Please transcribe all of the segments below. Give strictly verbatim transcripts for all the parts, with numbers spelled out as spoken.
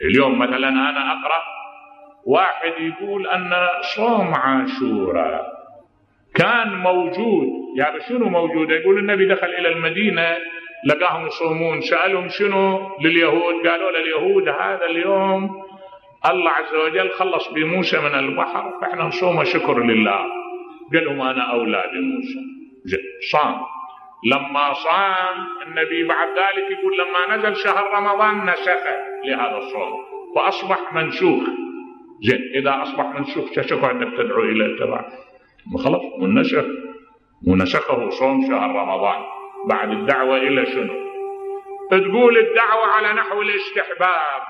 اليوم مثلا أنا أقرأ واحد يقول أن صوم عاشوراء كان موجود، يعني شنو موجود؟ يقول النبي دخل إلى المدينة لقاهم يصومون، سألهم شنو لليهود؟ قالوا لليهود هذا اليوم الله عز وجل خلص بموسى من البحر فإحنا نصوم شكر لله. قال لهم أنا أولى بموسى. صام. لما صام النبي بعد ذلك يقول لما نزل شهر رمضان نسخ لهذا الصوم فأصبح منسوخ. زين، إذا أصبح منسوخ شكو أنك تدعو إلى اتباع؟ خلاص منسخ، ونسخه صوم شهر رمضان. بعد الدعوة إلى شنو؟ تقول الدعوة على نحو الاستحباب،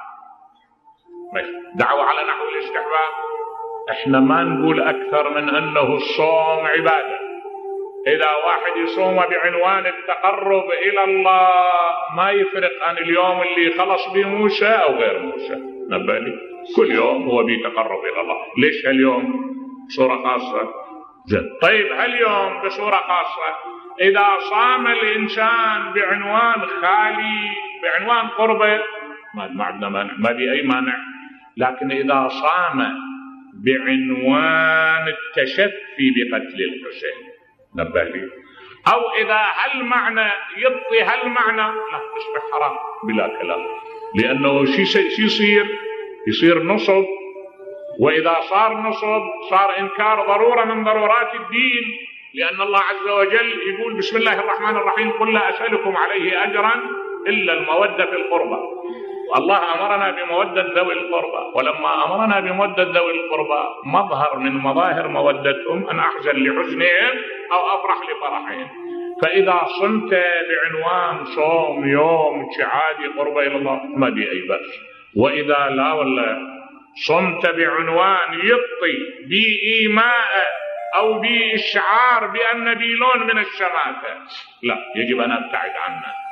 دعوة على نحو الاستحباب. احنا ما نقول أكثر من أنه الصوم عبادة. إذا واحد يصوم بعنوان التقرب إلى الله ما يفرق عن اليوم اللي خلص بموسى أو غير موسى، نبالي كل يوم هو بيتقرب إلى الله. ليش هاليوم بصورة خاصة؟ زين. طيب هاليوم بصورة خاصة إذا صام الإنسان بعنوان خالي بعنوان قربه ما عندنا مانع، ما في أي مانع. لكن إذا صام بعنوان التشفي بقتل الحسين نبالي، أو إذا هالمعنى يبطي هالمعنى لا يصبح حرام بلا كلام، لأنه شي شي يصير يصير نصب، وإذا صار نصب صار إنكار ضرورة من ضرورات الدين، لأن الله عز وجل يقول بسم الله الرحمن الرحيم قل لا أسألكم عليه أجرا إلا المودة في القربى. والله أمرنا بمودة ذوي القربى، ولما أمرنا بمودة ذوي القربى مظهر من مظاهر مودتهم أن أحزن لحزنهم أو أفرح لفرحهم. فإذا صمت بعنوان صوم يوم شعادي قربة إلى الله ما بي أي بأس، وإذا لا ولا صمت بعنوان يبطي بإيماء أو بإشعار بأن بي لون من الشماتة لا، يجب أن أبتعد عنه.